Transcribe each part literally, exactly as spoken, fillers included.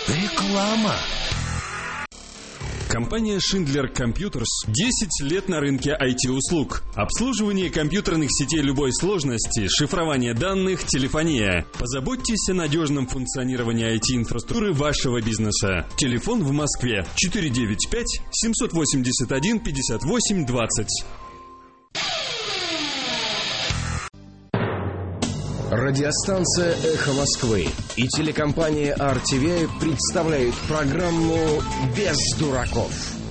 Реклама. Компания Schindler Computers десять лет на рынке ай ти-услуг. Обслуживание компьютерных сетей любой сложности, шифрование данных, телефония. Позаботьтесь о надежном функционировании ай ти-инфраструктуры вашего бизнеса. Телефон в Москве четыре девять пять семь восемь один пятьдесят восемь двадцать. Радиостанция «Эхо Москвы» и телекомпания ар ти ви представляют программу «Без дураков».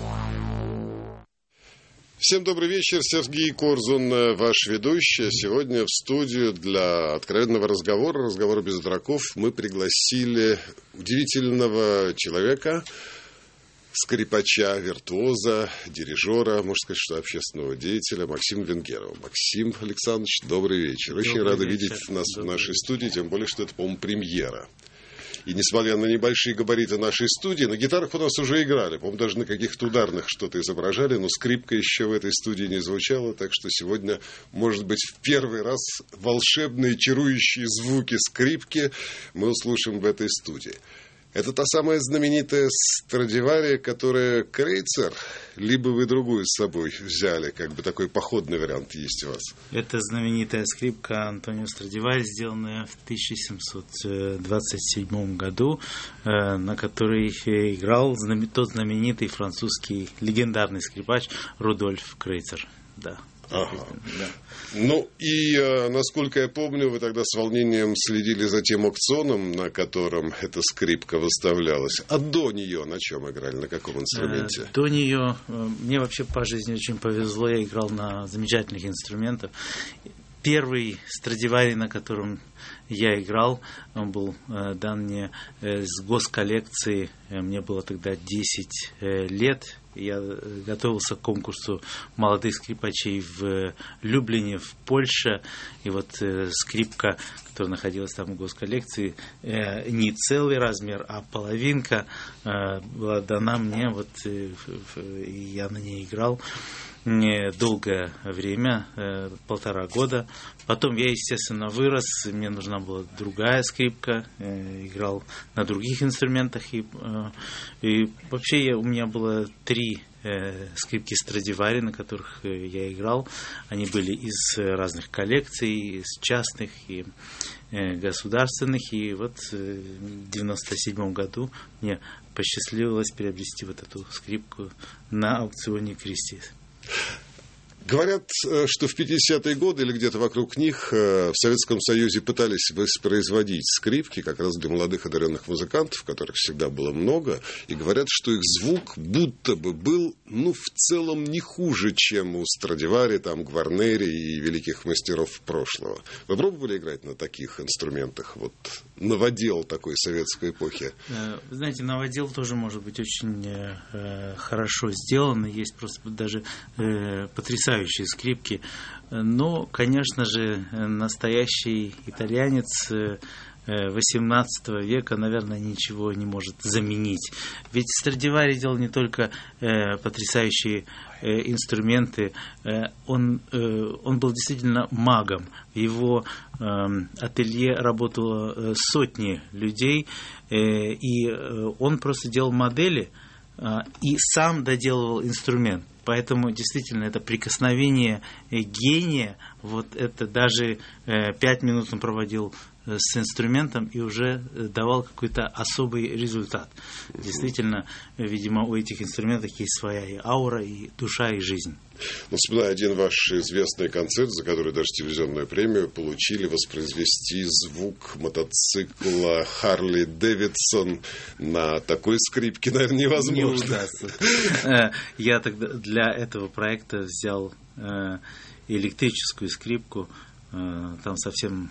Всем добрый вечер. Сергей Корзун, ваш ведущий. Сегодня в студию для откровенного разговора, разговора без дураков, мы пригласили удивительного человека, скрипача, виртуоза, дирижера, можно сказать, что общественного деятеля Максима Венгерова. Максим Александрович, добрый вечер. Очень добрый рада вечер. Видеть нас добрый в нашей студии, тем более, что это, по-моему, премьера. И несмотря на небольшие габариты нашей студии, на гитарах у нас уже играли, по-моему, даже на каких-то ударных что-то изображали, но скрипка еще в этой студии не звучала, так что сегодня, может быть, в первый раз волшебные, чарующие звуки скрипки мы услышим в этой студии. Это та самая знаменитая Страдивари, которая Крейцер, либо вы другую с собой взяли, как бы такой походный вариант есть у вас? Это знаменитая скрипка Антонио Страдивари, сделанная в тысяча семьсот двадцать седьмом году, на которой играл тот знаменитый французский легендарный скрипач Рудольф Крейцер. Да. Ага. Да. Ну и, насколько я помню, вы тогда с волнением следили за тем аукционом, на котором эта скрипка выставлялась. А до нее на чем играли, на каком инструменте? До нее мне вообще по жизни очень повезло, я играл на замечательных инструментах. Первый Страдивари, на котором я играл, он был э, дан мне э, с госколлекции, мне было тогда десять э, лет. Я готовился к конкурсу молодых скрипачей в Люблине, в Польше. И вот э, скрипка, которая находилась там в госколлекции, э, не целый размер, а половинка э, была дана мне. Вот, э, э, и я на ней играл долгое время, э, полтора года. Потом я, естественно, вырос, мне нужна была другая скрипка, э, играл на других инструментах. И, э, и вообще я, у меня было три э, скрипки Страдивари, на которых э, я играл. Они были из разных коллекций, из частных и э, государственных. И вот э, в девяносто седьмом году мне посчастливилось приобрести вот эту скрипку на аукционе Кристис. Говорят, что в пятидесятые годы или где-то вокруг них в Советском Союзе пытались воспроизводить скрипки как раз для молодых одаренных музыкантов, которых всегда было много, и говорят, что их звук будто бы был, ну, в целом не хуже, чем у Страдивари, там, Гварнери и великих мастеров прошлого. Вы пробовали играть на таких инструментах, вот, новодел такой советской эпохи? Вы знаете, новодел тоже может быть очень э, хорошо сделан, есть просто даже э, потрясающие скрипки, но, конечно же, настоящий итальянец восемнадцатого века, наверное, ничего не может заменить. Ведь Страдивари делал не только э, потрясающие э, инструменты, э, он, э, он был действительно магом. В его э, ателье работало э, сотни людей, э, и э, он просто делал модели э, и сам доделывал инструмент. Поэтому действительно это прикосновение гения, вот это даже э, пять минут он проводил э, с инструментом и уже давал какой-то особый результат. Действительно, видимо, у этих инструментов есть своя и аура, и душа, и жизнь. Ну, вспоминаю один ваш известный концерт, за который даже телевизионную премию получили, воспроизвести звук мотоцикла Харли Дэвидсон на такой скрипке, наверное, невозможно. Не удастся. Я тогда для этого проекта взял электрическую скрипку, там совсем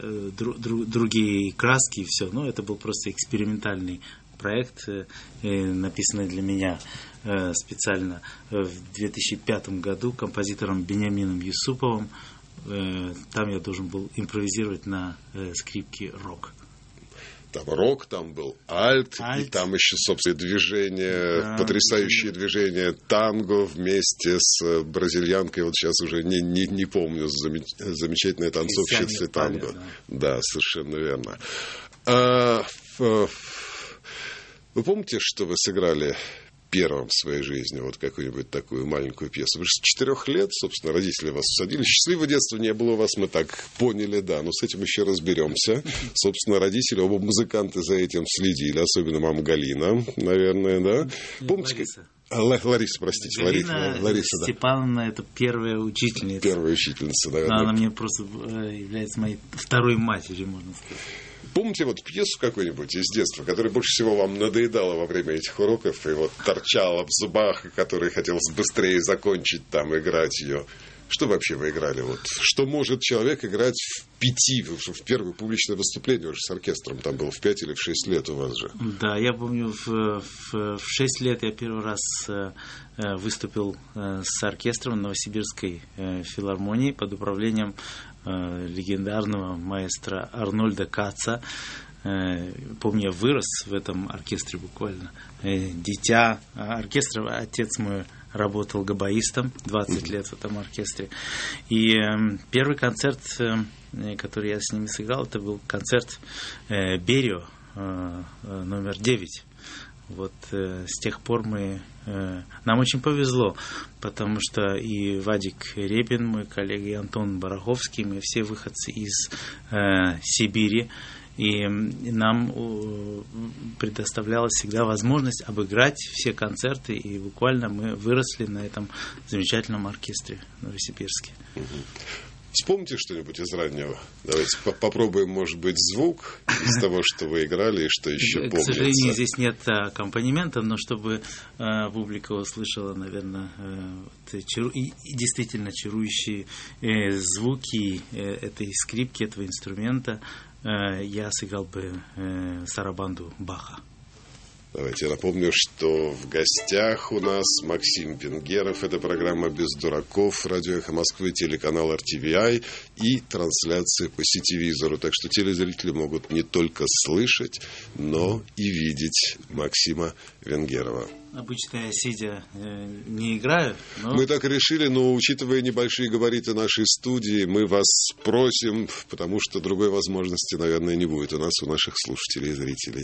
другие краски и все, но это был просто экспериментальный проект, написанный для меня специально в две тысячи пятом году композитором Бениамином Юсуповым. Там я должен был импровизировать на скрипке рок. Там рок, там был альт, альт. И там еще, собственно, движение, да, потрясающее движение танго вместе с бразильянкой, вот сейчас уже не, не, не помню, замеч... замечательная танцовщица танго. Да. Да, совершенно верно. А, Вы помните, что вы сыграли первым в своей жизни вот какую-нибудь такую маленькую пьесу? Вы же с четырех лет, собственно, родители вас усадили. Счастливого детства не было у вас, мы так поняли, да. Но с этим еще разберемся. Собственно, родители, оба музыканты за этим следили. Особенно мама Галина, наверное, да? Помните, Лариса. А, Лариса, простите. Галина Лариса, Лариса, да. Степановна, это первая учительница. Первая учительница, наверное. Она мне просто является моей второй матерью, можно сказать. Помните вот пьесу какую-нибудь из детства, которая больше всего вам надоедала во время этих уроков и вот торчала в зубах, и которой хотелось быстрее закончить там, играть ее? Что вообще вы играли? Вот, что может человек играть в пяти, в первое публичное выступление уже с оркестром там было в пять или в шесть лет у вас же? Да, я помню, в, в, в шесть лет я первый раз э, выступил э, с оркестром Новосибирской э, филармонии под управлением э, легендарного маэстро Арнольда Каца. Э, помню, я вырос в этом оркестре буквально. Э, дитя оркестра, отец мой работал габаистом двадцать лет в этом оркестре. И э, первый концерт, э, который я с ними сыграл, это был концерт э, Берио э, э, номер девять. Вот э, с тех пор мы э, нам очень повезло, потому что и Вадик Репин, мой коллега, и Антон Бараховский, мы все выходцы из э, Сибири. И нам предоставлялась всегда возможность обыграть все концерты, и буквально мы выросли на этом замечательном оркестре в Новосибирске. Вспомните что-нибудь из раннего. Давайте попробуем, может быть, звук из того, что вы играли, и что еще помнится. К сожалению, здесь нет аккомпанемента, но чтобы э, публика услышала, наверное, э, чару... и, и действительно чарующие э, звуки э, этой скрипки, этого инструмента, э, я сыграл бы э, сарабанду Баха. Давайте я напомню, что в гостях у нас Максим Венгеров. Это программа «Без дураков», радио «Эхо Москвы», телеканал эр ти ви ай и трансляции по сетевизору. Так что телезрители могут не только слышать, но и видеть Максима Венгерова. Обычно я сидя э, не играю, но... Мы так решили, но учитывая небольшие габариты нашей студии, мы вас просим, потому что другой возможности, наверное, не будет у нас, у наших слушателей и зрителей.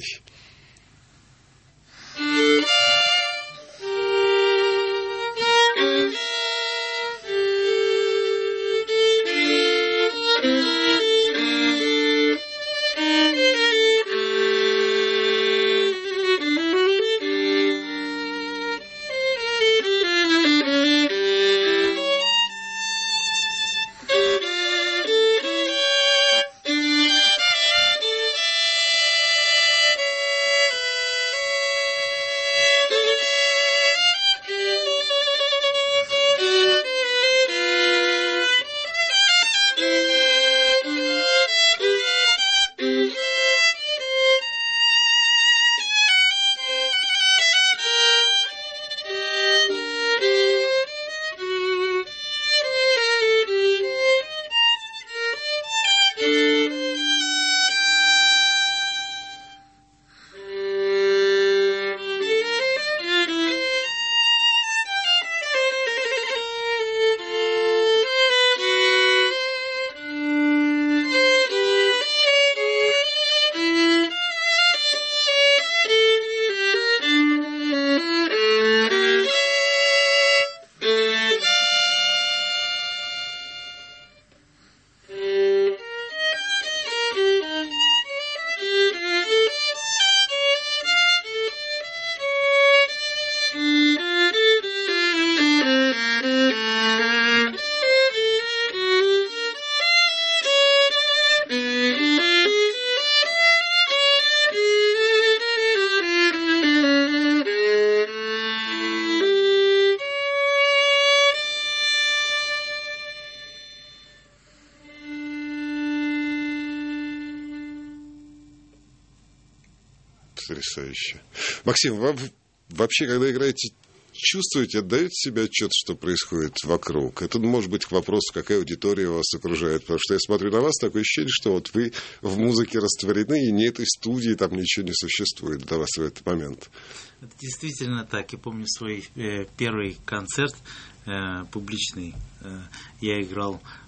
Потрясающе. Максим, вы вообще, когда играете, чувствуете, отдаете себе отчет, что происходит вокруг? Это может быть к вопросу, какая аудитория вас окружает. Потому что я смотрю на вас, такое ощущение, что вот вы в музыке растворены, и ни этой студии там ничего не существует для вас в этот момент. Это действительно так. Я помню свой э, первый концерт э, публичный. Э, я играл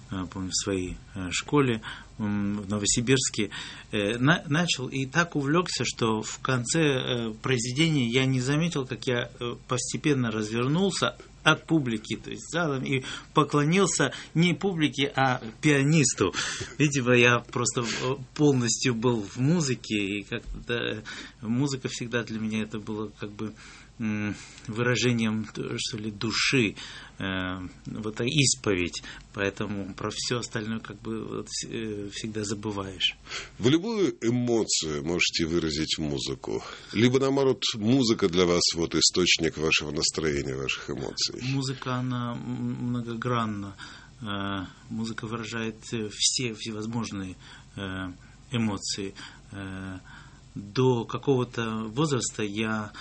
помню, в своей школе в Новосибирске. Начал и так увлекся, что в конце произведения я не заметил, как я постепенно развернулся от публики, то есть залом, и поклонился не публике, а пианисту. Видимо, я просто полностью был в музыке, и как-то музыка всегда для меня это было как бы выражением, что ли, души, вот исповедь, поэтому про все остальное как бы вот всегда забываешь. Вы любую эмоцию можете выразить в музыку? Либо, наоборот, музыка для вас вот источник вашего настроения, ваших эмоций? Музыка, она многогранна. Музыка выражает все всевозможные эмоции. До какого-то возраста я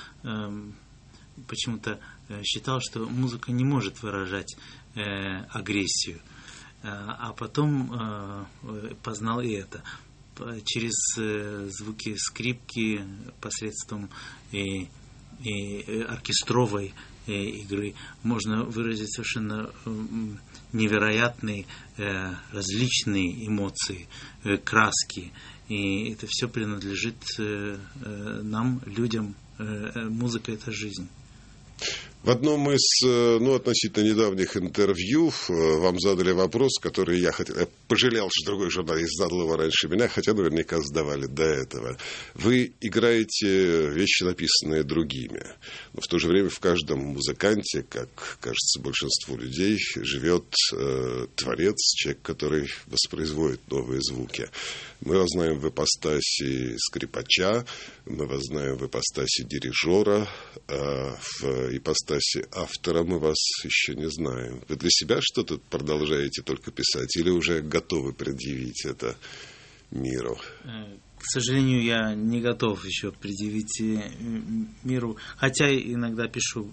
почему-то считал, что музыка не может выражать э, агрессию. А потом э, познал и это. Через э, звуки скрипки, посредством и, и оркестровой э, игры можно выразить совершенно э, невероятные э, различные эмоции, э, краски. И это все принадлежит э, э, нам, людям. Э, музыка – это жизнь. В одном из, ну, относительно недавних интервью вам задали вопрос, который я хотел... Я пожалел, что другой журналист задал его раньше меня, хотя наверняка задавали до этого. Вы играете вещи, написанные другими, но в то же время в каждом музыканте, как кажется большинству людей, живет э, творец, человек, который воспроизводит новые звуки. Мы вас знаем в ипостаси скрипача, мы вас знаем в ипостаси дирижера, э, в ипостаси автора мы вас еще не знаем. Вы для себя что-то продолжаете только писать или уже готовы предъявить это миру? К сожалению, я не готов еще предъявить миру, хотя иногда пишу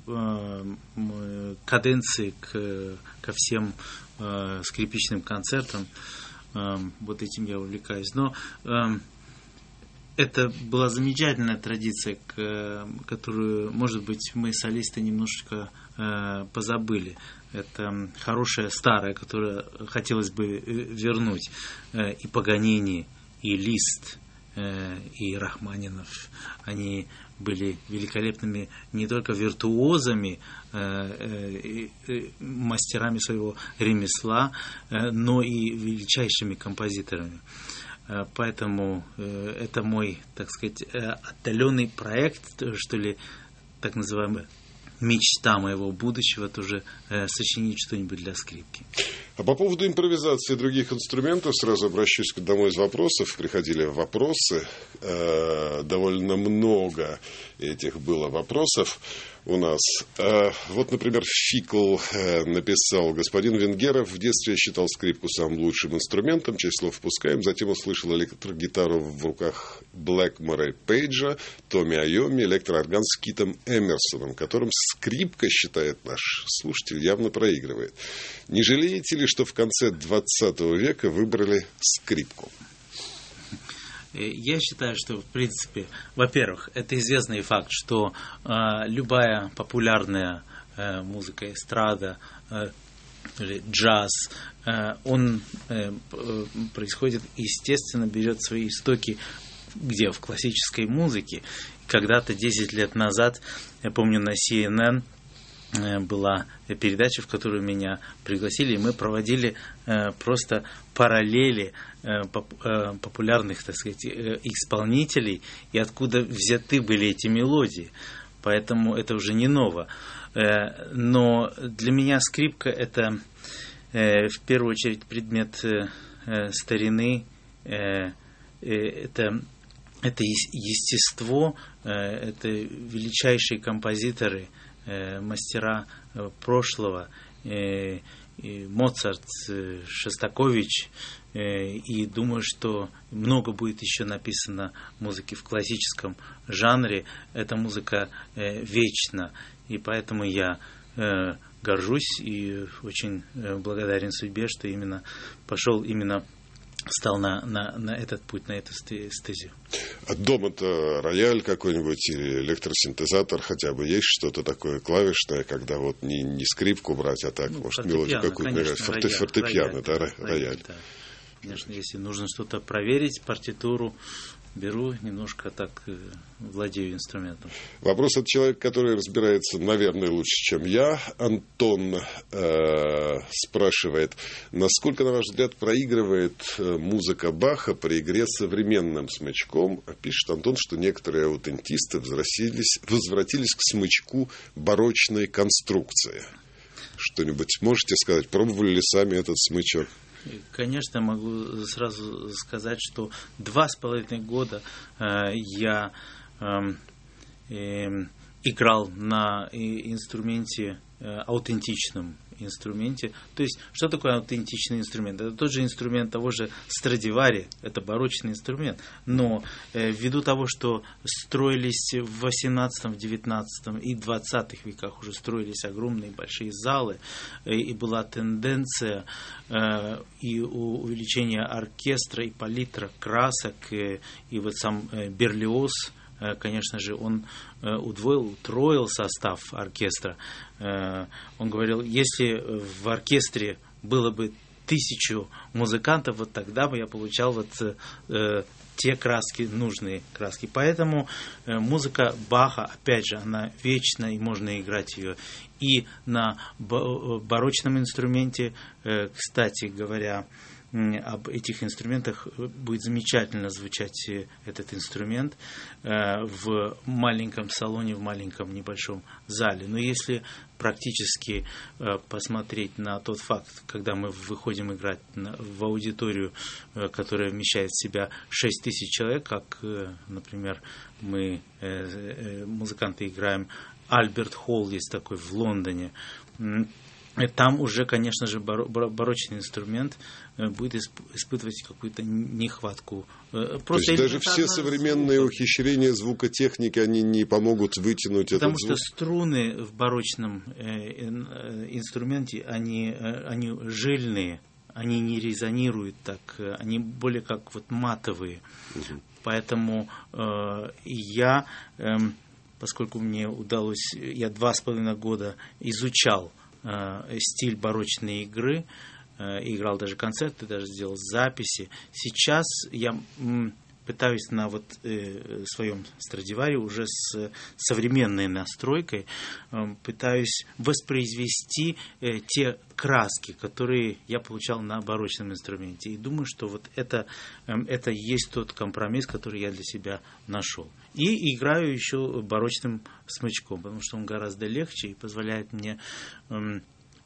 э, каденции к, ко всем э, скрипичным концертам. Э, вот этим я увлекаюсь. Но э, это была замечательная традиция, которую, может быть, мы, солисты, немножечко э, позабыли. Это хорошая, старая, которую хотелось бы вернуть. Э, и Паганини, и Лист, э, и Рахманинов. Они были великолепными не только виртуозами, э, э, э, мастерами своего ремесла, э, но и величайшими композиторами. Поэтому э, это мой, так сказать, э, отдаленный проект, что ли, так называемая мечта моего будущего, тоже э, сочинить что-нибудь для скрипки. А по поводу импровизации других инструментов, сразу обращусь к одному из вопросов. Приходили вопросы, э, довольно много этих было вопросов у нас. Э, вот, например, Фикл э, написал: господин Венгеров в детстве считал скрипку самым лучшим инструментом, часть слов впускаем, затем услышал электрогитару в руках Блэкмора и Пейджа, Томми Айоми, электроорган с Китом Эмерсоном, которым скрипка, считает наш слушатель, явно проигрывает. Не жалеете ли, что в конце двадцатого века выбрали скрипку? Я считаю, что, в принципе, во-первых, это известный факт, что э, любая популярная э, музыка, эстрада, э, или джаз, э, он э, происходит, естественно, берет свои истоки где? В классической музыке. Когда-то, десять лет назад, я помню, на си эн эн была передача, в которую меня пригласили, и мы проводили э, просто параллели э, поп, э, популярных, так сказать, э, исполнителей, и откуда взяты были эти мелодии. Поэтому это уже не ново. Э, но для меня скрипка — это э, в первую очередь предмет э, э, старины, э, э, это, это естество, э, это величайшие композиторы, мастера прошлого, и Моцарт, Шостакович, и думаю, что много будет еще написано музыки в классическом жанре. Эта музыка вечна, и поэтому я горжусь и очень благодарен судьбе, что именно пошел именно стал на, на, на этот путь, на эту стезию. А дома-то рояль какой-нибудь или электросинтезатор хотя бы есть что-то такое клавишное, когда вот не, не скрипку брать, а так, ну, может, мелодию какую-то играть. Форте, рояль, фортепиано, рояль, да, рояль. рояль. Да. Конечно, если нужно что-то проверить, партитуру, беру, немножко так э, владею инструментом. Вопрос от человека, который разбирается, наверное, лучше, чем я. Антон э, спрашивает, насколько, на ваш взгляд, проигрывает музыка Баха при игре современным смычком? Пишет Антон, что некоторые аутентисты возвратились, возвратились к смычку барочной конструкции. Что-нибудь можете сказать? Пробовали ли сами этот смычок? Конечно, могу сразу сказать, что два с половиной года э, я э, э, играл на инструменте, э, аутентичном инструменте. То есть, что такое аутентичный инструмент? Это тот же инструмент того же Страдивари, это барочный инструмент. Но э, ввиду того, что строились в восемнадцатом, девятнадцатом и двадцатых веках, уже строились огромные большие залы, э, и была тенденция э, и увеличения оркестра, и палитра красок, э, и вот сам э, Берлиоз, конечно же, он удвоил, утроил состав оркестра. Он говорил, если в оркестре было бы тысячу музыкантов, вот тогда бы я получал вот те краски, нужные краски. Поэтому музыка Баха, опять же, она вечна, и можно играть ее и на барочном инструменте. Кстати говоря, об этих инструментах будет замечательно звучать этот инструмент в маленьком салоне, в маленьком небольшом зале. Но если практически посмотреть на тот факт, когда мы выходим играть в аудиторию, которая вмещает в себя шесть тысяч человек, как, например, мы, музыканты, играем Альберт Холл, есть такой в Лондоне, там уже, конечно же, барочный инструмент будет испытывать какую-то нехватку. Просто То есть даже все современные звука. ухищрения звукотехники, они не помогут вытянуть Потому этот звук? Потому что струны в барочном инструменте, они, они жильные, они не резонируют так, они более как вот матовые. Угу. Поэтому э, я, э, поскольку мне удалось, я два с половиной года изучал стиль барочной игры, играл даже концерты, даже сделал записи. Сейчас я пытаюсь на вот э, своем Страдивари уже с современной настройкой э, пытаюсь воспроизвести э, те краски, которые я получал на барочном инструменте. И думаю, что вот это, э, это есть тот компромисс, который я для себя нашел. И играю еще барочным смычком, потому что он гораздо легче и позволяет мне э,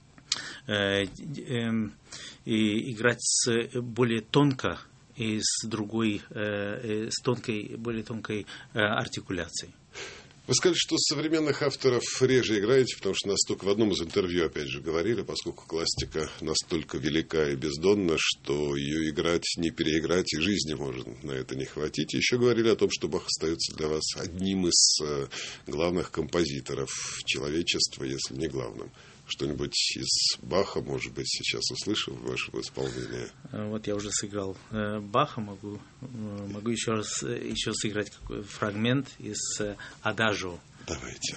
э, э, и играть с более тонко и с другой, э, с тонкой, более тонкой э, артикуляцией. Вы сказали, что современных авторов реже играете, потому что нас только в одном из интервью, опять же, говорили, поскольку классика настолько велика и бездонна, что ее играть, не переиграть, и жизни может на это не хватить. Еще говорили о том, что Бах остается для вас одним из главных композиторов человечества, если не главным. Что-нибудь из Баха, может быть, сейчас услышим в вашем исполнении? Вот я уже сыграл Баха, могу, могу еще раз еще сыграть какой фрагмент из Адажио. Давайте.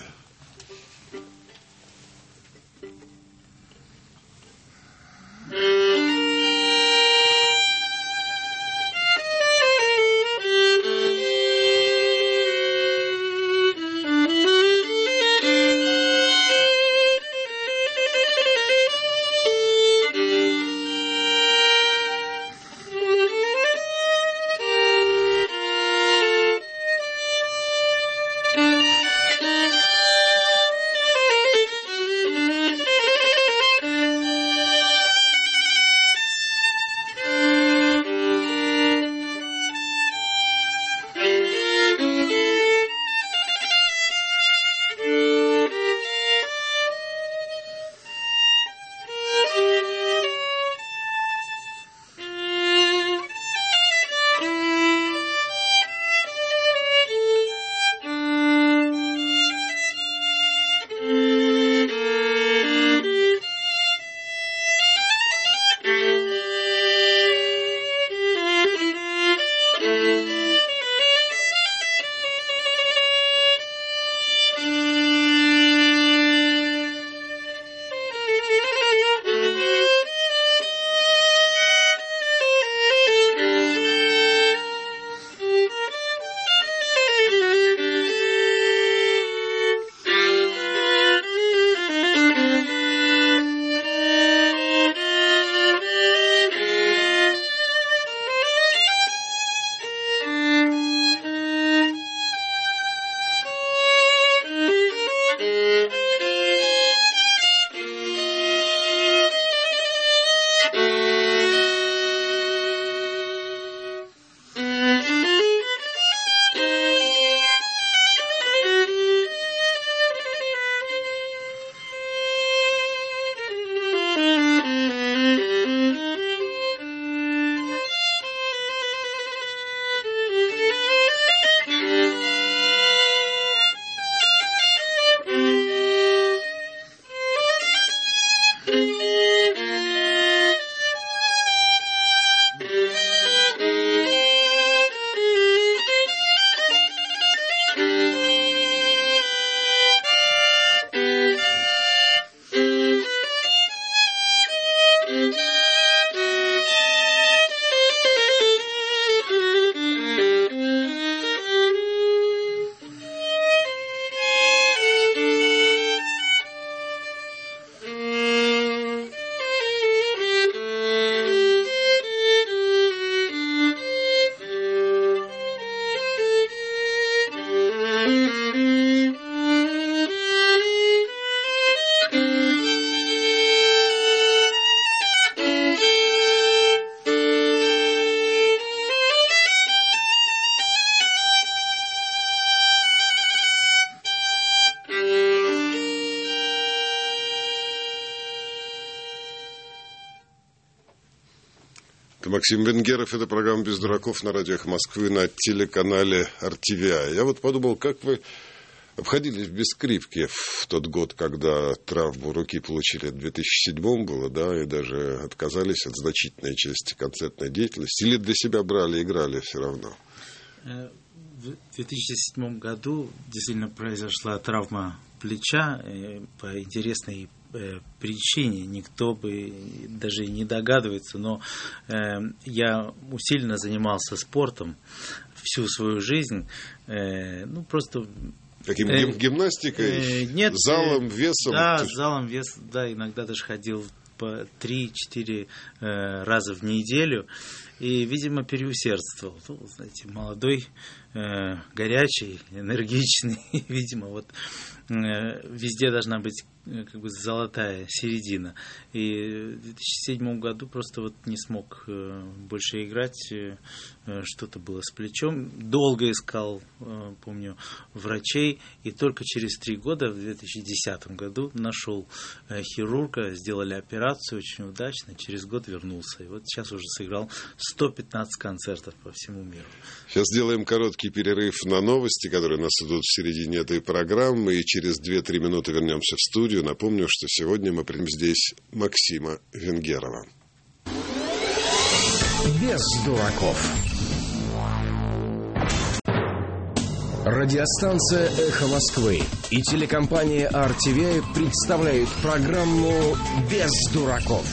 Максим Венгеров, это программа «Без дураков» на радио «Эхо Москвы» на телеканале эр ти ви ай. Я вот подумал, как вы обходились без скрипки в тот год, когда травму руки получили, в две тысячи седьмом было, да, и даже отказались от значительной части концертной деятельности, или для себя брали, играли все равно? В две тысячи седьмом году действительно произошла травма плеча по интересной причине. Никто бы даже не догадывается, но я усиленно занимался спортом всю свою жизнь. Ну, просто... Каким э, гимнастикой? Нет, залом, весом? Да, залом, вес, да, иногда даже ходил по три-четыре э, раза в неделю. И, видимо, переусердствовал. Ну, знаете, молодой, э, горячий, энергичный. Видимо, вот э, везде должна быть э, как бы золотая середина. И в две тысячи седьмом году просто вот не смог э, больше играть. Э, что-то было с плечом. Долго искал, э, помню, врачей. И только через три года, в две тысячи десятом году, нашел э, хирурга. Сделали операцию очень удачно. Через год вернулся. И вот сейчас уже сыграл сто пятнадцать концертов по всему миру. Сейчас сделаем короткий перерыв на новости, которые у нас идут в середине этой программы, и через две-три минуты вернемся в студию. Напомню, что сегодня мы примем здесь Максима Венгерова. Без дураков. Радиостанция «Эхо Москвы» и телекомпания эр ти ви ай представляют программу «Без дураков».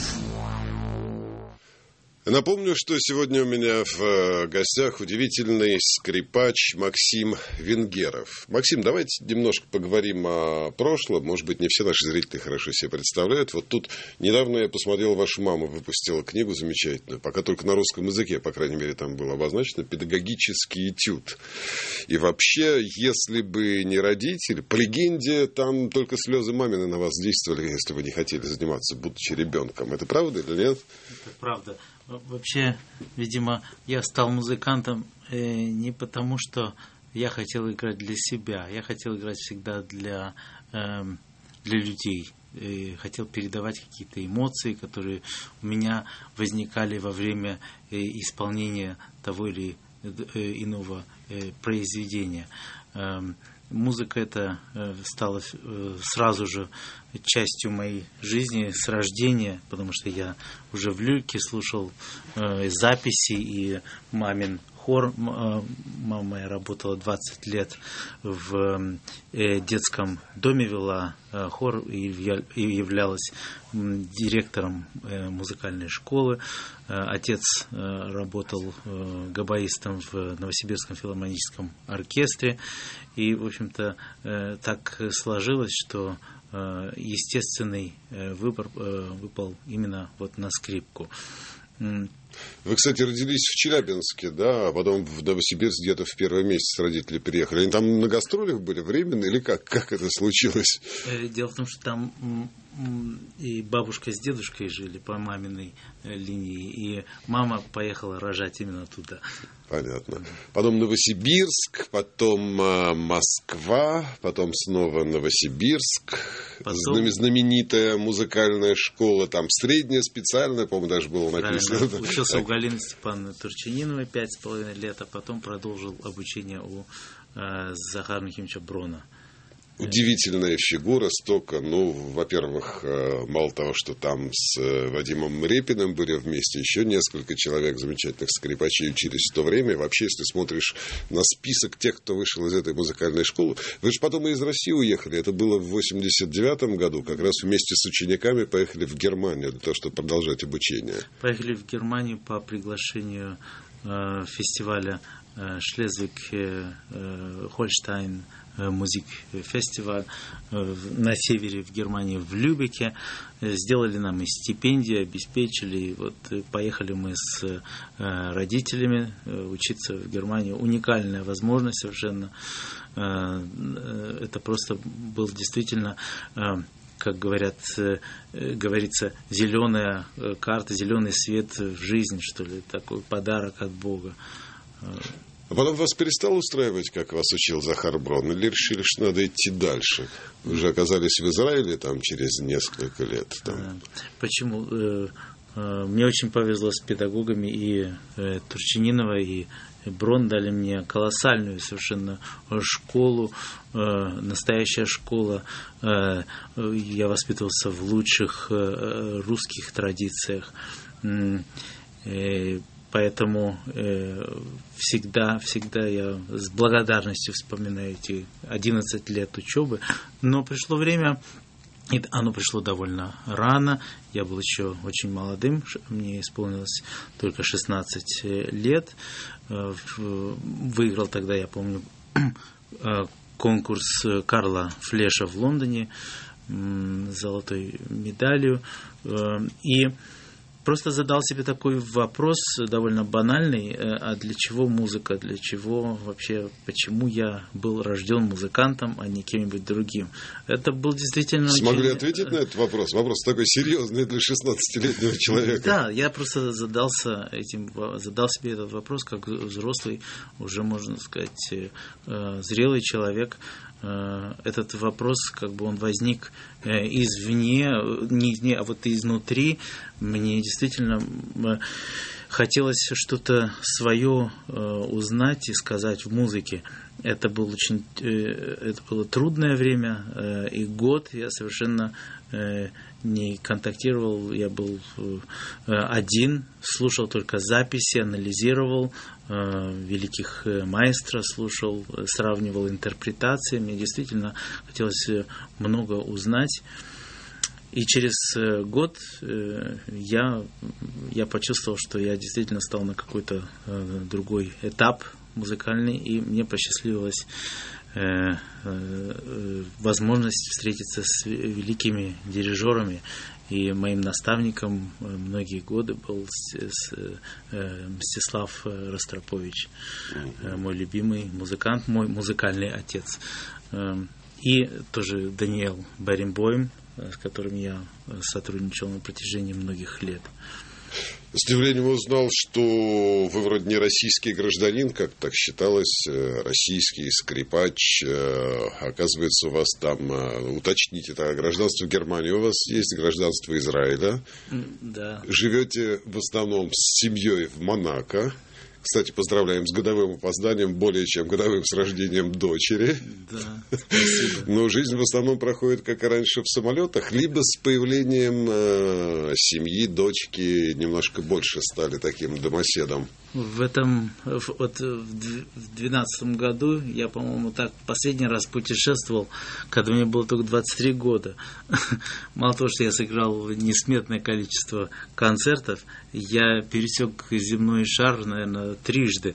Напомню, что сегодня у меня в гостях удивительный скрипач Максим Венгеров. Максим, давайте немножко поговорим о прошлом. Может быть, не все наши зрители хорошо себе представляют. Вот тут недавно я посмотрел, ваша мама выпустила книгу замечательную, пока только на русском языке, по крайней мере, там было обозначено, «Педагогический этюд». И вообще, если бы не родители, по легенде, там только слезы мамины на вас действовали, если вы не хотели заниматься, будучи ребенком. Это правда или нет? Это правда. Вообще, видимо, я стал музыкантом э, не потому, что я хотел играть для себя. Я хотел играть всегда для, э, для людей. И хотел передавать какие-то эмоции, которые у меня возникали во время э, исполнения того или э, иного э, произведения. Э, Музыка эта э, стала э, сразу же частью моей жизни с рождения, потому что я уже в люльке слушал э, записи, и мамин хор. Мама моя работала двадцать лет в э, детском доме, вела э, хор и, и являлась э, директором э, музыкальной школы. Э, отец э, работал э, габаистом в Новосибирском филармоническом оркестре. И, в общем-то, э, так сложилось, что э, естественный э, выбор э, выпал именно вот на скрипку. Вы, кстати, родились в Челябинске, да, а потом в Новосибирск где-то в первый месяц родители приехали. Они там на гастролях были временно или как? Как это случилось? Дело в том, что там и бабушка с дедушкой жили по маминой линии, и мама поехала рожать именно туда. Понятно. Потом Новосибирск, потом Москва, потом снова Новосибирск. Потом... Знаменитая музыкальная школа, там средняя, специальная, по-моему, даже было написано. Правильно. Учился у Галины Степановны Турчининовой пять с половиной лет, а потом продолжил обучение у э, Захара Михайловича Брона. Удивительная фигура, столько, ну, во-первых, мало того, что там с Вадимом Репиным были вместе, еще несколько человек замечательных скрипачей учились в то время. И вообще, если смотришь на список тех, кто вышел из этой музыкальной школы, вы же потом и из России уехали, это было в восемьдесят девятом году, как раз вместе с учениками поехали в Германию для того, чтобы продолжать обучение. Поехали в Германию по приглашению э, фестиваля э, Шлезвиг-Хольштайн э, музик-фестиваль на севере в Германии, в Любеке. Сделали нам и стипендию, обеспечили. И вот поехали мы с родителями учиться в Германию. Уникальная возможность совершенно. Это просто был действительно, как говорят, говорится, зеленая карта, зеленый свет в жизнь, что ли, такой подарок от Бога. А потом вас перестал устраивать, как вас учил Захар Брон, или решили, что надо идти дальше? Вы же оказались в Израиле там через несколько лет. Там. Почему? Мне очень повезло с педагогами, и Турчининова, и Брон дали мне колоссальную совершенно школу, настоящая школа. Я воспитывался в лучших русских традициях. Поэтому всегда, всегда я с благодарностью вспоминаю эти одиннадцать лет учебы. Но пришло время, и оно пришло довольно рано. Я был еще очень молодым, мне исполнилось только шестнадцать лет. Выиграл тогда, я помню, конкурс Карла Флеша в Лондоне с золотой медалью. И просто задал себе такой вопрос, довольно банальный: а для чего музыка, для чего вообще, почему я был рожден музыкантом, а не кем-нибудь другим? Это был действительно... Смогли очень... ответить на этот вопрос? Вопрос такой серьезный для шестнадцатилетнего человека. Да, я просто задался этим, задал себе этот вопрос, как взрослый, уже, можно сказать, зрелый человек. Этот вопрос, как бы он возник извне, не извне, а вот изнутри. Мне действительно хотелось что-то свое узнать и сказать в музыке. Это был очень, это было трудное время, и год я совершенно не контактировал, я был один, слушал только записи, анализировал великих маэстро, слушал, сравнивал интерпретации. Мне действительно хотелось много узнать. И через год я, я почувствовал, что я действительно стал на какой-то другой этап музыкальный, и мне посчастливилось возможность встретиться с великими дирижерами. И моим наставником многие годы был Мстислав Ростропович, мой любимый музыкант, мой музыкальный отец. И тоже Даниэл Баренбойм, с которым я сотрудничал на протяжении многих лет. С удивлением узнал, что вы вроде не российский гражданин, как так считалось, российский скрипач. Оказывается, у вас там, уточните, это гражданство Германии, у вас есть гражданство Израиля. Да. Живете в основном с семьей в Монако. Кстати, поздравляем с годовым опозданием, более чем годовым с рождением дочери. Да, спасибо. Но жизнь в основном проходит, как и раньше, в самолетах, либо с появлением э, семьи, дочки немножко больше стали таким домоседом. В этом, вот в двенадцатом году я, по-моему, так последний раз путешествовал, когда мне было только двадцать три года. Мало того, что я сыграл несметное количество концертов, я пересек земной шар, наверное, трижды.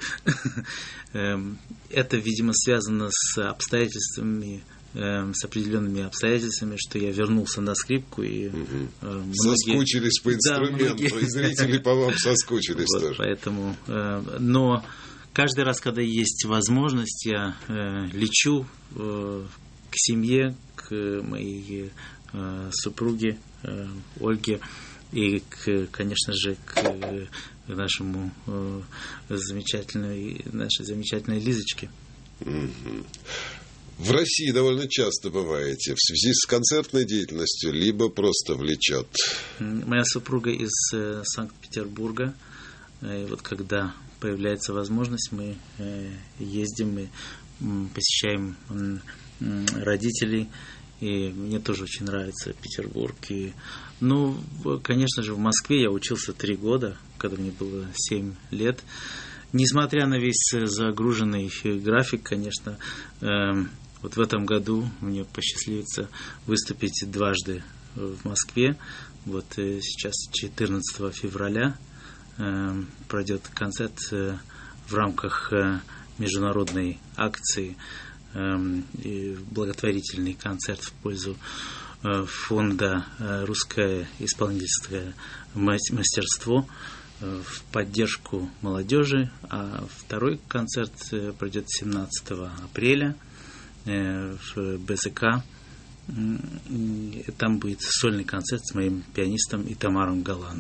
Это, видимо, связано с обстоятельствами, с определенными обстоятельствами, что я вернулся на скрипку. И угу. многие... Соскучились по инструменту, да, многие... и зрители по вам соскучились вот, тоже. Поэтому, но каждый раз, когда есть возможность, я лечу к семье, к моей супруге Ольге и, к, конечно же, к нашему замечательной, нашей замечательной Лизочке. Угу. В России довольно часто бываете в связи с концертной деятельностью, либо просто влечет? Моя супруга из Санкт-Петербурга. И вот когда появляется возможность, мы ездим, мы посещаем родителей. И мне тоже очень нравится Петербург. И, ну, конечно же, в Москве я учился три года, когда мне было семь лет. Несмотря на весь загруженный график, конечно, вот в этом году мне посчастливится выступить дважды в Москве. Вот сейчас четырнадцатого февраля пройдет концерт в рамках международной акции, благотворительный концерт в пользу фонда «Русское исполнительское мастерство» в поддержку молодежи. А второй концерт пройдет семнадцатого апреля в БЗК. Там будет сольный концерт с моим пианистом Итамаром Галаном.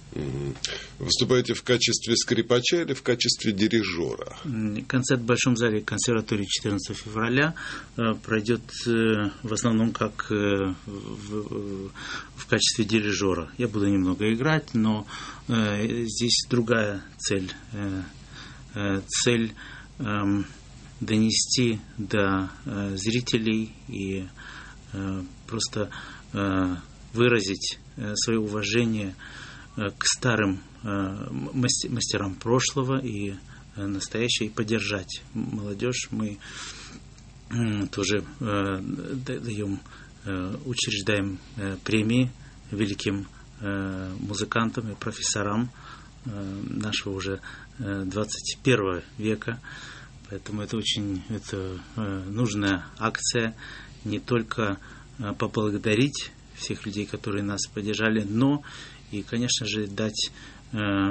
Выступаете в качестве скрипача или в качестве дирижера? Концерт в Большом зале консерватории четырнадцатого февраля пройдет в основном как в, в качестве дирижера. Я буду немного играть, но здесь другая цель. Цель донести до зрителей и просто выразить свое уважение к старым мастерам прошлого и настоящего, и поддержать молодежь. Мы тоже даем, учреждаем премии великим музыкантам и профессорам нашего уже двадцать первого века. Поэтому это очень это нужная акция, не только поблагодарить всех людей, которые нас поддержали, но и, конечно же, дать, э,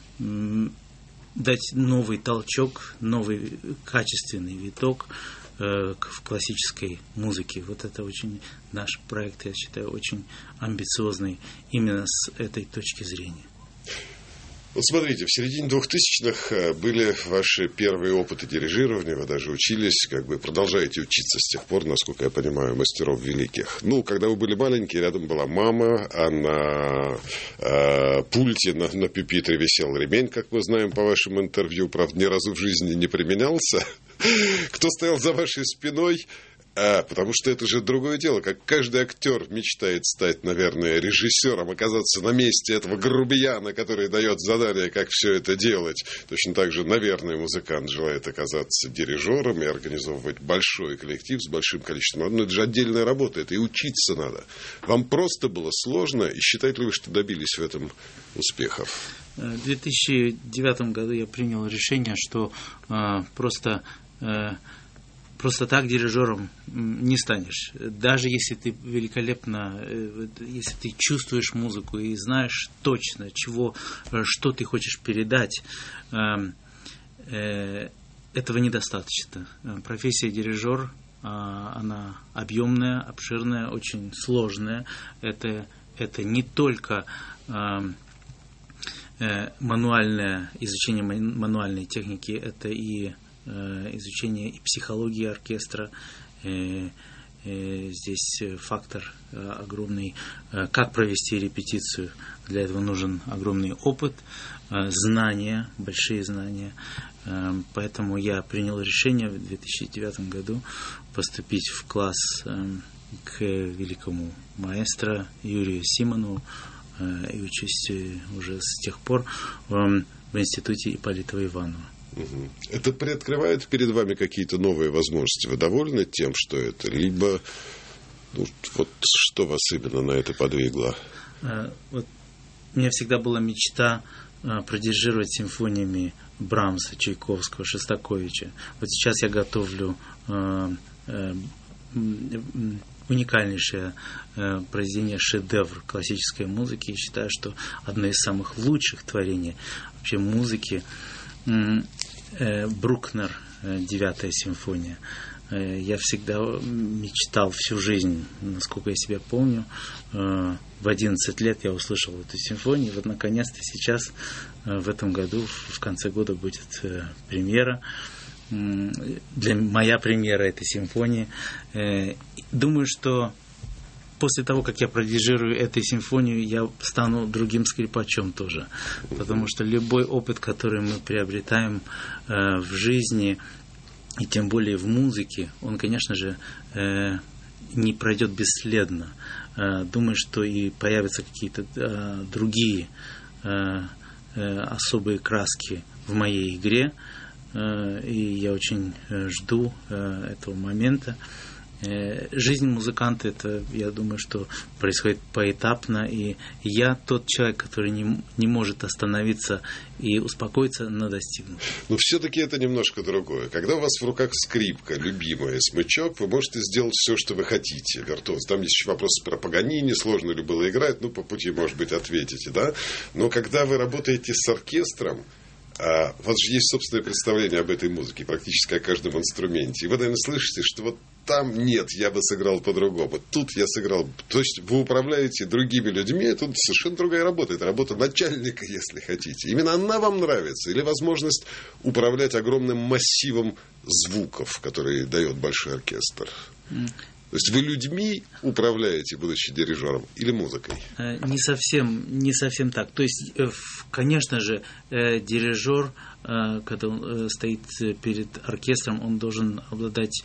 дать новый толчок, новый качественный виток э, в классической музыке. Вот это очень наш проект, я считаю, очень амбициозный именно с этой точки зрения. Вот смотрите, в середине двухтысячных были ваши первые опыты дирижирования, вы даже учились, как бы продолжаете учиться с тех пор, насколько я понимаю, мастеров великих. Ну, когда вы были маленькие, рядом была мама, а на э, пульте, на, на пюпитре висел ремень, как мы знаем по вашим интервью, правда, ни разу в жизни не применялся. Кто стоял за вашей спиной? А, потому что это же другое дело, как каждый актер мечтает стать, наверное, режиссером, оказаться на месте этого грубияна, который дает задание, как все это делать. Точно так же, наверное, музыкант желает оказаться дирижером и организовывать большой коллектив с большим количеством. Но это же отдельная работа, это и учиться надо. Вам просто было сложно, и считаете ли вы, что добились в этом успехов? В две тысячи девятом году я принял решение, что э, просто... Э, Просто так дирижером не станешь. Даже если ты великолепно, если ты чувствуешь музыку и знаешь точно, чего, что ты хочешь передать, этого недостаточно. Профессия дирижер, она объемная, обширная, очень сложная. Это, это не только мануальное изучение мануальной техники, это и изучение и психологии оркестра. Здесь фактор огромный, как провести репетицию. Для этого нужен огромный опыт, знания, большие знания. Поэтому я принял решение в две тысячи девятом году поступить в класс к великому маэстро Юрию Симонову и учусь уже с тех пор в институте Ипполитова Иванова. Это приоткрывает перед вами какие-то новые возможности? Вы довольны тем, что это? Либо ну, вот что вас именно на это подвигло? Вот, у меня всегда была мечта продирижировать симфониями Брамса, Чайковского, Шостаковича. Вот сейчас я готовлю уникальнейшее произведение, шедевр классической музыки. И считаю, что одно из самых лучших творений вообще музыки Брукнер, девятая симфония. Я всегда мечтал всю жизнь, насколько я себя помню. В одиннадцать лет я услышал эту симфонию. И вот наконец-то сейчас, в этом году, в конце года будет премьера. Для моя премьера этой симфонии. Думаю, что после того, как я продирижирую эту симфонию, я стану другим скрипачом тоже. Потому что любой опыт, который мы приобретаем э, в жизни, и тем более в музыке, он, конечно же, э, не пройдет бесследно. Э, думаю, что и появятся какие-то э, другие э, э, особые краски в моей игре. Э, и я очень э, жду э, этого момента. Жизнь музыканта, это, я думаю, что происходит поэтапно, и я тот человек, который не, не может остановиться и успокоиться на достигнутом. Но все-таки это немножко другое. Когда у вас в руках скрипка, любимая, смычок, вы можете сделать все, что вы хотите, виртуоз. Там есть еще вопросы про Паганини, сложно ли было играть, ну, по пути, может быть, ответите, да? Но когда вы работаете с оркестром, а у вас же есть собственное представление об этой музыке, практически о каждом инструменте. И вы, наверное, слышите, что вот там нет, я бы сыграл по-другому. Тут я сыграл... То есть вы управляете другими людьми, тут совершенно другая работа. Это работа начальника, если хотите. Именно она вам нравится? Или возможность управлять огромным массивом звуков, которые дает большой оркестр? Mm. То есть вы людьми управляете, будучи дирижером, или музыкой? Не совсем, не совсем так. То есть, конечно же, дирижер, когда он стоит перед оркестром, он должен обладать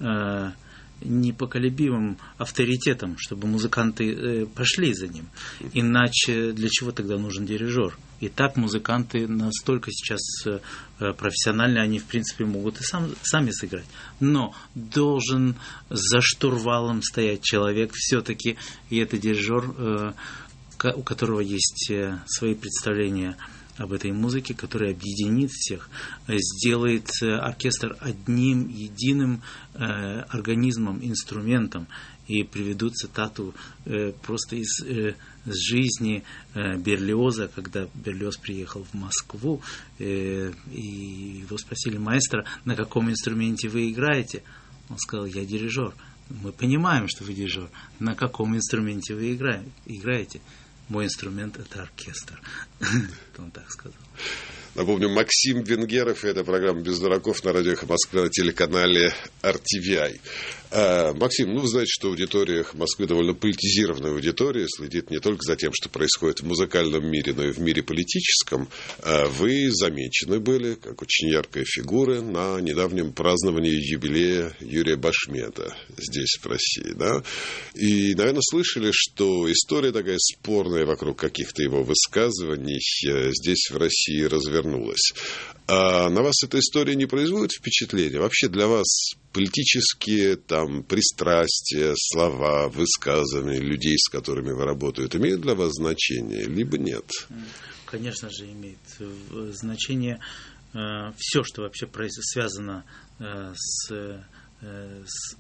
непоколебимым авторитетом, чтобы музыканты пошли за ним. Иначе для чего тогда нужен дирижер? И так музыканты настолько сейчас профессиональны, они, в принципе, могут и сам, сами сыграть. Но должен за штурвалом стоять человек все-таки, и это дирижер, у которого есть свои представления об этой музыке, который объединит всех, сделает оркестр одним единым э, организмом, инструментом. И приведу цитату э, просто из э, жизни э, Берлиоза, когда Берлиоз приехал в Москву, э, и его спросили: маэстро, на каком инструменте вы играете? Он сказал: я дирижер. Мы понимаем, что вы дирижер. На каком инструменте вы играете? Мой инструмент – это оркестр. Он так сказал. Напомню, Максим Венгеров, и это программа «Без дураков» на радио «Эхо Москвы» на телеканале ар ти ви ай. А, Максим, ну, вы знаете, что аудитория «Эхо Москвы» довольно политизированная аудитория, следит не только за тем, что происходит в музыкальном мире, но и в мире политическом. А вы замечены были, как очень яркая фигура, на недавнем праздновании юбилея Юрия Башмета здесь, в России, да? И, наверное, слышали, что история такая спорная вокруг каких-то его высказываний здесь, в России, развернулась. А на вас эта история не производит впечатления? Вообще для вас политические там пристрастия, слова, высказывания людей, с которыми вы работаете, имеют для вас значение, либо нет? Конечно же, имеет значение все, что вообще связано с, с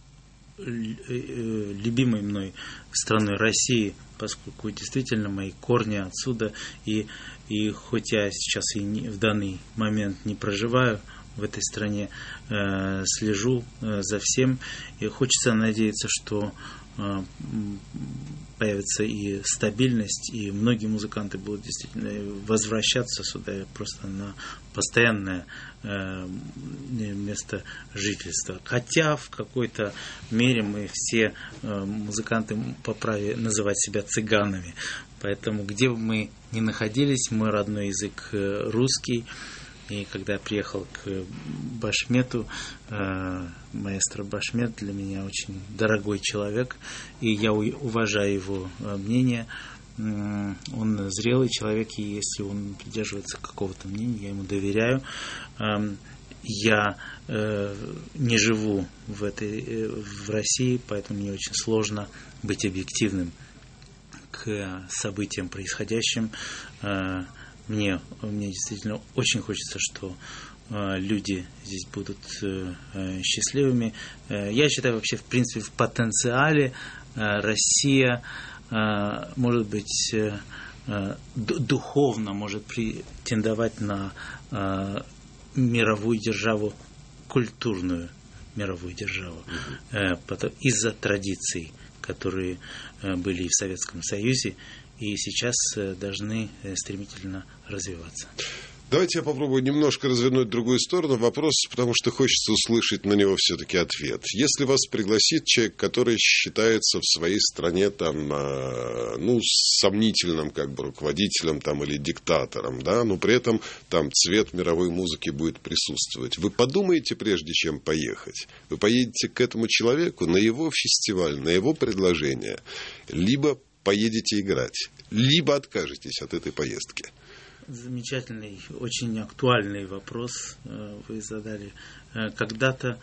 любимой мной страной России, поскольку действительно мои корни отсюда, и, и хоть я сейчас и не, в данный момент не проживаю в этой стране, э, слежу э, за всем, и хочется надеяться, что э, появится и стабильность, и многие музыканты будут действительно возвращаться сюда просто на постоянное э, место жительства. Хотя в какой-то мере мы все э, музыканты по праве называть себя цыганами. Поэтому где бы мы ни находились, мой родной язык э, русский. И когда я приехал к Башмету, э, маэстро Башмет для меня очень дорогой человек, и я уважаю его мнение. Он зрелый человек, и если он придерживается какого-то мнения, я ему доверяю. Я э, не живу в, этой, в России, поэтому мне очень сложно быть объективным к событиям происходящим. Э, мне, мне действительно очень хочется, что э, люди здесь будут э, счастливыми. Э, я считаю, вообще, в принципе, в потенциале э, Россия, э, может быть, э, э, духовно может претендовать на э, мировую державу, культурную мировую державу, mm-hmm. из-за традиций, которые были и в Советском Союзе, и сейчас должны стремительно развиваться. Давайте я попробую немножко развернуть другую сторону вопрос, потому что хочется услышать на него все-таки ответ. Если вас пригласит человек, который считается в своей стране там, ну, сомнительным как бы руководителем там, или диктатором, да, но при этом там цвет мировой музыки будет присутствовать, вы подумаете, прежде чем поехать? Вы поедете к этому человеку на его фестиваль, на его предложение, либо поедете играть, либо откажетесь от этой поездки? Замечательный, очень актуальный вопрос вы задали. Когда-то,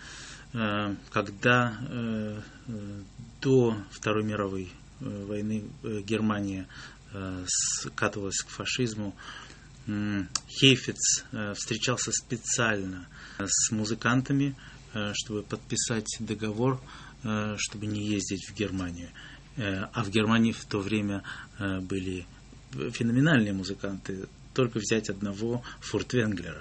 когда до Второй мировой войны Германия скатывалась к фашизму, Хейфиц встречался специально с музыкантами, чтобы подписать договор, чтобы не ездить в Германию. А в Германии в то время были феноменальные музыканты. Только взять одного Фуртвенглера,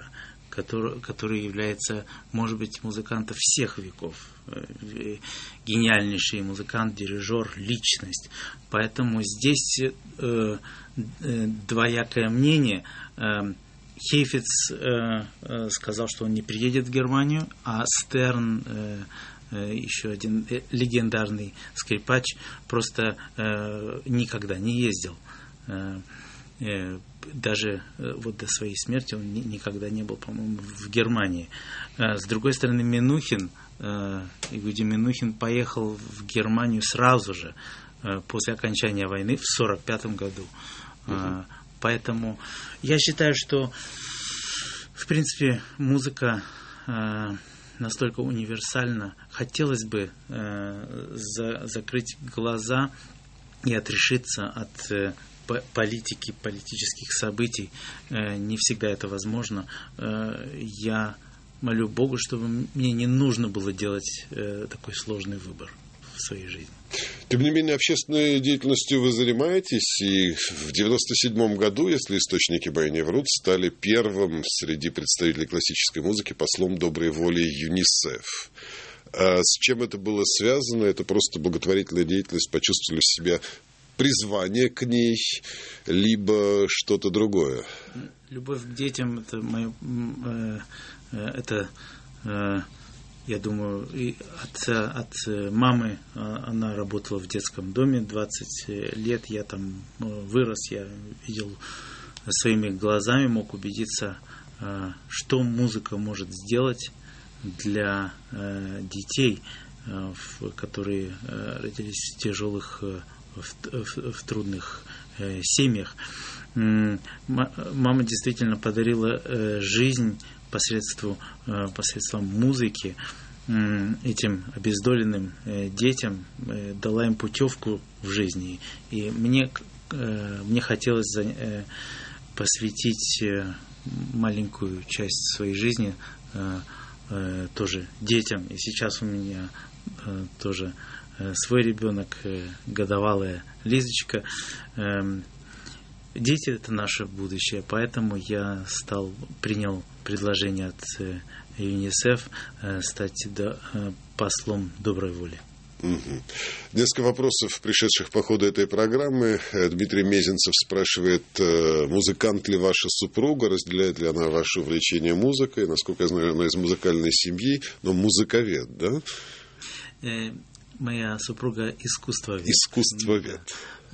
который, который является, может быть, музыкантом всех веков. Гениальнейший музыкант, дирижер, личность. Поэтому здесь э, э, двоякое мнение. Э, Хейфиц э, э, сказал, что он не приедет в Германию, а Стерн, э, э, еще один э, легендарный скрипач, просто э, никогда не ездил. Э, э, даже э, вот до своей смерти он ни, никогда не был, по-моему, в Германии. Э, с другой стороны, Минухин, э, Игуди Минухин поехал в Германию сразу же, э, после окончания войны, в сорок пятом году. Э, Поэтому я считаю, что, в принципе, музыка э, настолько универсальна. Хотелось бы э, за, закрыть глаза и отрешиться от э, политики, политических событий. Э, не всегда это возможно. Э, я молю Бога, чтобы мне не нужно было делать э, такой сложный выбор в своей жизни. Тем не менее, общественной деятельностью вы занимаетесь, и в девяносто седьмом году, если источники мои не врут, стали первым среди представителей классической музыки послом доброй воли ЮНИСЕФ. А с чем это было связано? Это просто благотворительная деятельность, почувствовали в себя призвание к ней, либо что-то другое? Любовь к детям – это мое, это, я думаю, и от, от мамы. Она работала в детском доме двадцать лет, я там вырос, я видел своими глазами, мог убедиться, что музыка может сделать для детей, которые родились в тяжелых, в, в, в трудных семьях. Мама действительно подарила жизнь посредством, посредством музыки этим обездоленным детям, дала им путевку в жизни. И мне, мне хотелось посвятить маленькую часть своей жизни тоже детям. И сейчас у меня тоже свой ребенок, годовалая Лизочка. Дети – это наше будущее, поэтому я стал, принял предложение от ЮНИСЕФ стать послом доброй воли. Угу. Несколько вопросов, пришедших по ходу этой программы. Дмитрий Мезенцев спрашивает, музыкант ли ваша супруга, разделяет ли она ваше увлечение музыкой? Насколько я знаю, она из музыкальной семьи, но музыковед, да? Моя супруга искусствовед. Искусствовед.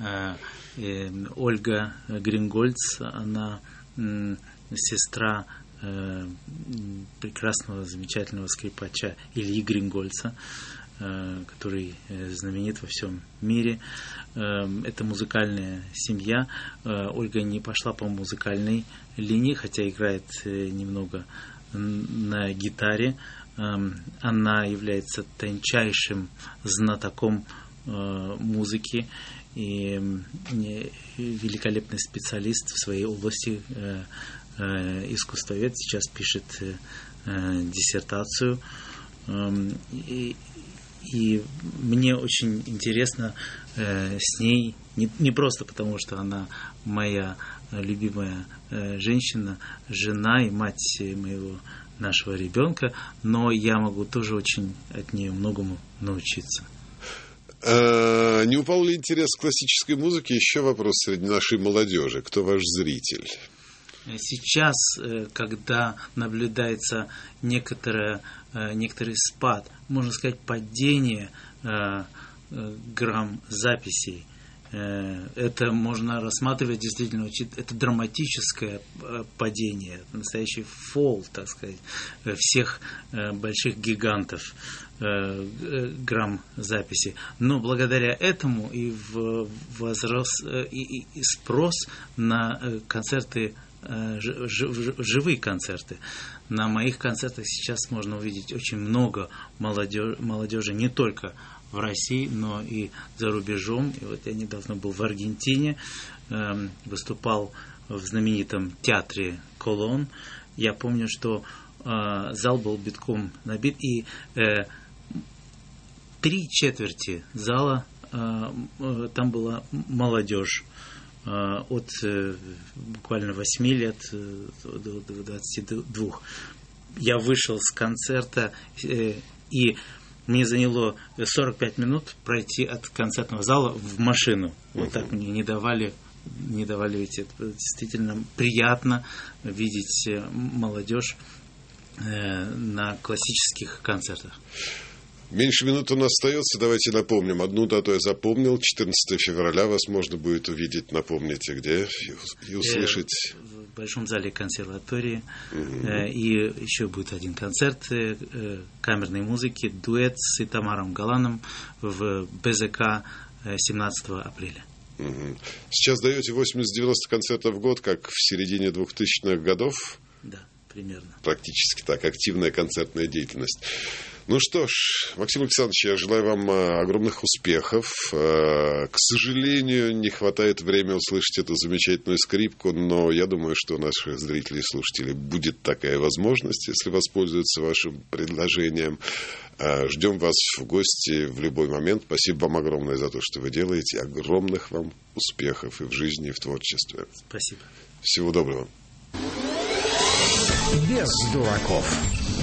Ольга Грингольц, она сестра прекрасного, замечательного скрипача Ильи Грингольца, который знаменит во всем мире. Это музыкальная семья. Ольга не пошла по музыкальной линии, хотя играет немного на гитаре. Она является тончайшим знатоком музыки и великолепный специалист в своей области, искусствовед. Сейчас пишет диссертацию. И, и мне очень интересно с ней, не, не просто потому, что она моя любимая женщина, жена и мать моего нашего ребенка, но я могу тоже очень от нее многому научиться. А, не упал ли интерес к классической музыке? Еще вопрос среди нашей молодежи. Кто ваш зритель? Сейчас, когда наблюдается некоторое, некоторый спад, можно сказать, падение грамм записей, это можно рассматривать действительно, это драматическое падение, настоящий фол, так сказать, всех больших гигантов грамм записи. Но благодаря этому и возрос и, и спрос на концерты, живые концерты. На моих концертах сейчас можно увидеть очень много молодежи, молодежи не только в России, но и за рубежом. И вот я недавно был в Аргентине, э, выступал в знаменитом театре Колон. Я помню, что э, зал был битком набит, и э, три четверти зала, э, э, там была молодежь. от буквально восьми лет до двадцати двух. Я вышел с концерта, и мне заняло сорок пять минут пройти от концертного зала в машину. Вот так мне не давали, не давали идти. Это действительно приятно видеть молодежь на классических концертах. Меньше минуты у нас остается. Давайте напомним. Одну дату я запомнил. четырнадцатого февраля вас можно будет увидеть. Напомните, где и услышать. В Большом зале консерватории. Mm-hmm. И еще будет один концерт камерной музыки. Дуэт с Итамаром Галаном в БЗК семнадцатого апреля. Mm-hmm. Сейчас даете восемьдесят-девяносто концертов в год, как в середине двухтысячных годов. Да, примерно. Практически так. Активная концертная деятельность. Ну что ж, Максим Александрович, я желаю вам огромных успехов. К сожалению, не хватает времени услышать эту замечательную скрипку, но я думаю, что у наших зрителей и слушателей будет такая возможность, если воспользуются вашим предложением. Ждем вас в гости в любой момент. Спасибо вам огромное за то, что вы делаете. Огромных вам успехов и в жизни, и в творчестве. Спасибо. Всего доброго. Без дураков.